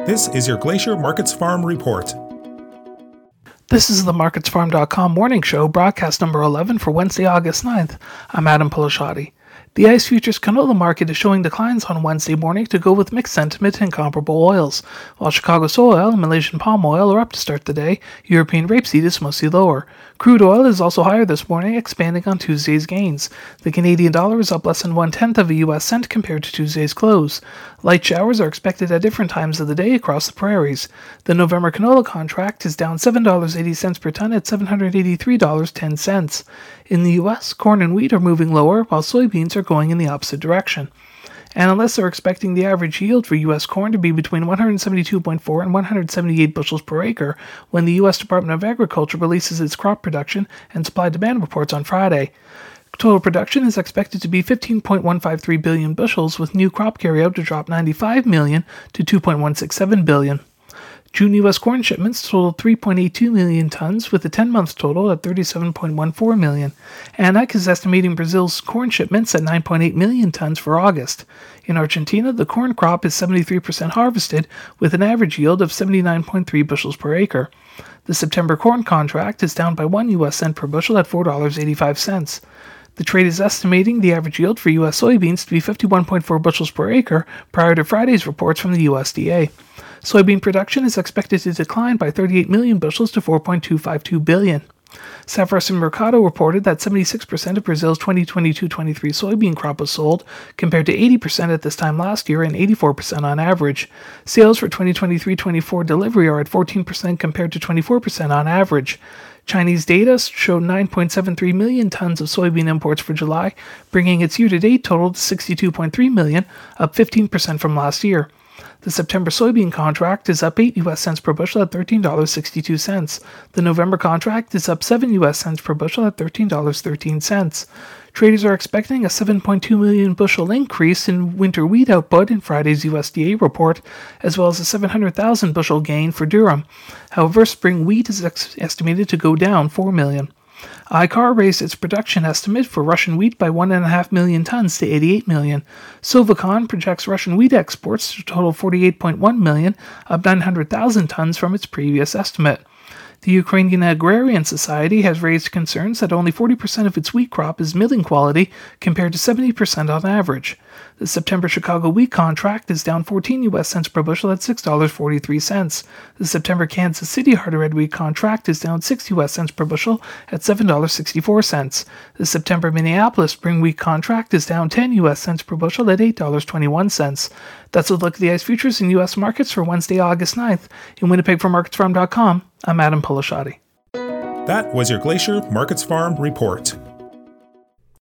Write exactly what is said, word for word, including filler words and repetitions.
This is your Glacier Markets Farm Report. This is the markets farm dot com morning show, broadcast number eleven for Wednesday, August ninth. I'm Adam Pilasciatti. The ICE futures canola market is showing declines on Wednesday morning to go with mixed sentiment in comparable oils. While Chicago soy oil and Malaysian palm oil are up to start the day, European rapeseed is mostly lower. Crude oil is also higher this morning, expanding on Tuesday's gains. The Canadian dollar is up less than one-tenth of a U S cent compared to Tuesday's close. Light showers are expected at different times of the day across the prairies. The November canola contract is down seven dollars and eighty cents per ton at seven hundred eighty-three dollars and ten cents. In the U S, corn and wheat are moving lower, while soybeans are going in the opposite direction. Analysts are expecting the average yield for U S corn to be between one hundred seventy-two point four and one hundred seventy-eight bushels per acre when the U S Department of Agriculture releases its crop production and supply-demand reports on Friday. Total production is expected to be fifteen point one five three billion bushels, with new crop carryout to drop ninety-five million to two point one six seven billion. June U S corn shipments totaled three point eight two million tons, with the ten-month total at thirty-seven point one four million. A N A C is estimating Brazil's corn shipments at nine point eight million tons for August. In Argentina, the corn crop is seventy-three percent harvested, with an average yield of seventy-nine point three bushels per acre. The September corn contract is down by one U S cent per bushel at four dollars and eighty-five cents. The trade is estimating the average yield for U S soybeans to be fifty-one point four bushels per acre prior to Friday's reports from the U S D A. Soybean production is expected to decline by thirty-eight million bushels to four point two five two billion. Safaricen Mercado reported that seventy-six percent of Brazil's twenty twenty-two twenty-three soybean crop was sold, compared to eighty percent at this time last year and eighty-four percent on average. Sales for twenty twenty-three twenty-four delivery are at fourteen percent compared to twenty-four percent on average. Chinese data showed nine point seven three million tons of soybean imports for July, bringing its year-to-date total to sixty-two point three million, up fifteen percent from last year. The September soybean contract is up eight U S cents per bushel at thirteen dollars and sixty-two cents. The November contract is up seven U S cents per bushel at thirteen dollars and thirteen cents. Traders are expecting a seven point two million bushel increase in winter wheat output in Friday's U S D A report, as well as a seven hundred thousand bushel gain for durum. However, spring wheat is ex- estimated to go down four million. I C A R raised its production estimate for Russian wheat by one point five million tons to eighty-eight million. Silvacon projects Russian wheat exports to total forty-eight point one million, up nine hundred thousand tons from its previous estimate. The Ukrainian Agrarian Society has raised concerns that only forty percent of its wheat crop is milling quality, compared to seventy percent on average. The September Chicago wheat contract is down fourteen U S cents per bushel at six dollars and forty-three cents. The September Kansas City hard red wheat contract is down six U S cents per bushel at seven dollars and sixty-four cents. The September Minneapolis spring wheat contract is down ten U S cents per bushel at eight dollars and twenty-one cents. That's a look at the ICE futures in U S markets for Wednesday, August ninth. In Winnipeg for markets farm dot com, I'm Adam Pilasciatti. That was your Glacier Markets Farm Report.